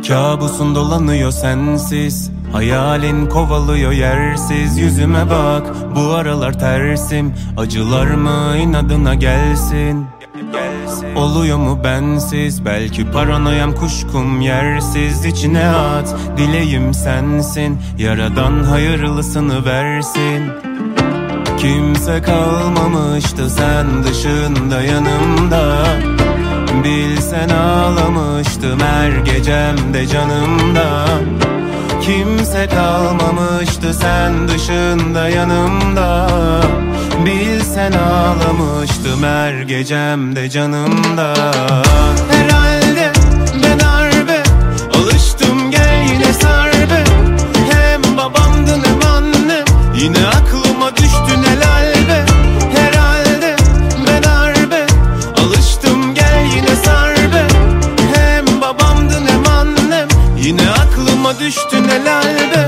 Kabusun dolanıyor sensiz, hayalin kovalıyor yersiz. Yüzüme bak, bu aralar tersim. Acılar mı inadına gelsin? Oluyor mu bensiz? Belki paranoyam, kuşkum yersiz. İçine at, dileğim sensin. Yaradan hayırlısını versin. Kimse kalmamıştı sen dışında yanımda. Bilsen ağlamıştım her gecemde canımda. Kimse kalmamıştı sen dışında yanımda. Bilsen ağlamıştım her gecemde canımda. Herhalde ben harbe alıştım, gel yine sar be. Hem babamdın hem annem, yine aklıma düştün helal be. Herhalde ben harbe alıştım, gel yine sar be. Hem babamdın hem annem, yine aklıma düştün helal be.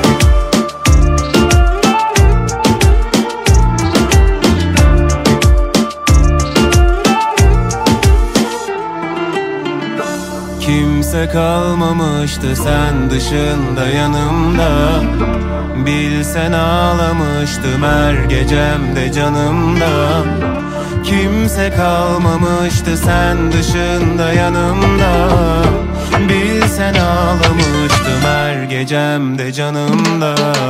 Kimse kalmamıştı sen dışında yanımda. Bilsen ağlamıştım her gecemde canımda. Kimse kalmamıştı sen dışında yanımda. Bilsen ağlamıştım her gecemde canımda.